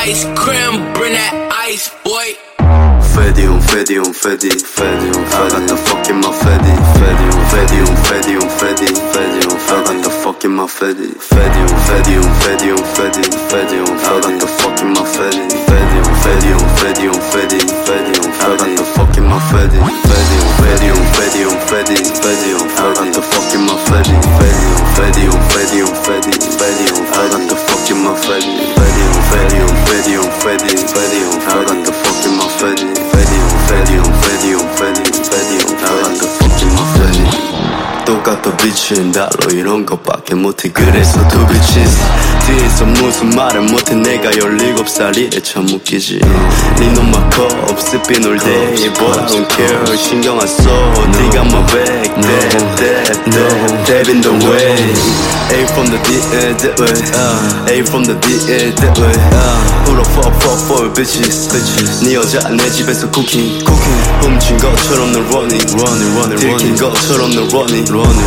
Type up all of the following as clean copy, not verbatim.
ice cream, bring that ice, boy. Fetty on Fetty on Fetty, Fetty on Fetty. I got the fuck in my Fetty, Fetty on Fetty on Fetty on Fetty, Fetty on Fetty. I got the fuck in my Fetty, Fetty on Fetty on Fetty on Fetty, Fetty on Fetty. I got the fuck in my Fetty, Fetty on Fetty on Fetty on Fetty, Fetty on Fetty. I got the fuck in my Fetty, Fetty on Fetty on Fetty on Fetty, Fetty on Fetty. I got the fuck in my Fetty, Fetty on Fetty on Fetty on Fetty, Fetty on Fetty. I got the fuck in my Fetty, Fetty on Fetty on Fetty on Fetty, Fetty on Fetty. I got the fuck in my Fetty, Fetty on Fetty on Fetty on Fetty, Fetty on Fetty. I got the fuck in my Fetty. 똑같아 비친 달러 이런 것밖에 못해 그래서 두 bitches 뒤에서 무슨 말을 못해 내가 17살이래 참 웃기지 니놈 막 컵 sipping all day but I don't care 신경 안 써 네가 my back Dab in the way A from the D that way A from the D that way Who the fuck bitches 네 여자 내 집에서 cooking 훔친 것처럼 널 running 들킨 것처럼 널 running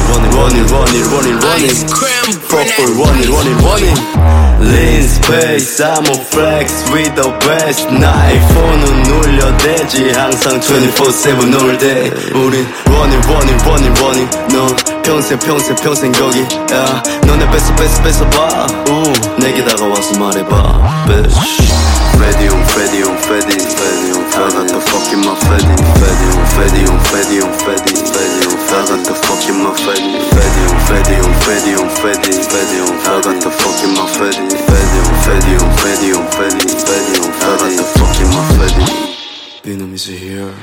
Fuck for running Lean space I'm on flex with the best 나 아이폰은 눌려대지 항상 24/7 all day 우린 running 넌 평생 거기 yeah. 너네 뺏어봐 내게 다가와서 말해봐 bitch Fetty on Fetty on Fetty, Fetty on Fetty. I got the fuck in my Fetty, Fetty on Fetty on Fetty on Fetty, Fetty on Fetty. I got the fuck in my Fetty, Fetty on Fetty on Fetty on Fetty, Fetty on Fetty. I got the fuck in my Fetty, Fetty on Fetty on Fetty on Fetty, Fetty on Fetty. I got the fuck in my Fetty. Venom is here.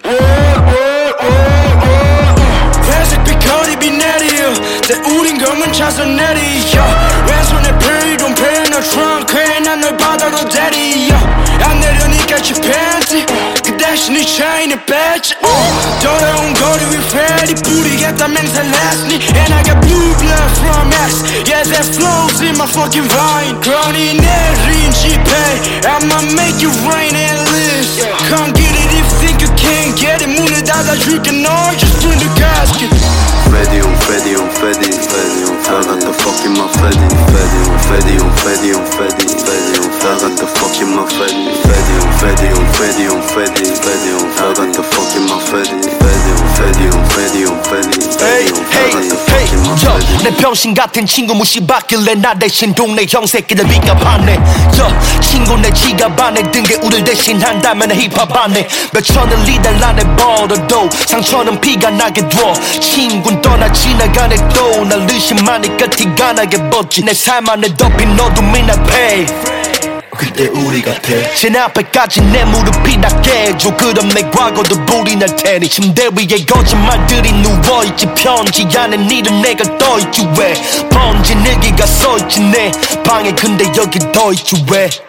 회색빛 거리비 내려 내 우린 검은 차선 내리려 왼손에 페이돈 페이너 트렁크에 난 널 바다로 데리려 안 내려니까 지 팬티 그 대신 네 체인에 뺐지 더러운 거리 위 패리 뿌리겠다 맹살했으니 And I got blue blood from X Yeah that flows in my fucking vein 그러니 내린 지폐 I'ma make you rain and list Come get it if you think you can't get it 문을 닫아줄게 너 just bring the casket Fetty on Fetty on Fetty, Fetty on Fetty. I got the fuck in my Fetty, Fetty on Fetty on Fetty on Fetty, Fetty on Fetty. I got the fuck in my Fetty, Fetty on Fetty on Fetty on Fetty, Fetty on Fetty. I got the fuck in my Fetty, Fetty on Fetty on Fetty on Fetty, Fetty on Fetty. I got the fuck in my Fetty. 내 병신 같은 친구 무시받길래 나 대신 동네 형새끼들 비갑하네 친구 내 지갑 안에 든 게 우릴 대신한다면 힙합 안에 몇 천을 리달 안에 벌어도 상처는 피가 나게 둬 친구는 떠나 지나가네 또 날 의심하니까 티가 나게 벗지 내 삶 안에 덮인 어둠이 날 패 그때 우리 같아 제 앞에까지 내 무릎이 닿게 해줘 그럼 내 과거도 불이 날 테니 침대 위에 거짓말들이 누워있지 편지 안에 니는 내가 떠있지 왜 번진 일기가 써있지 내 방에 근데 여기 더있지 왜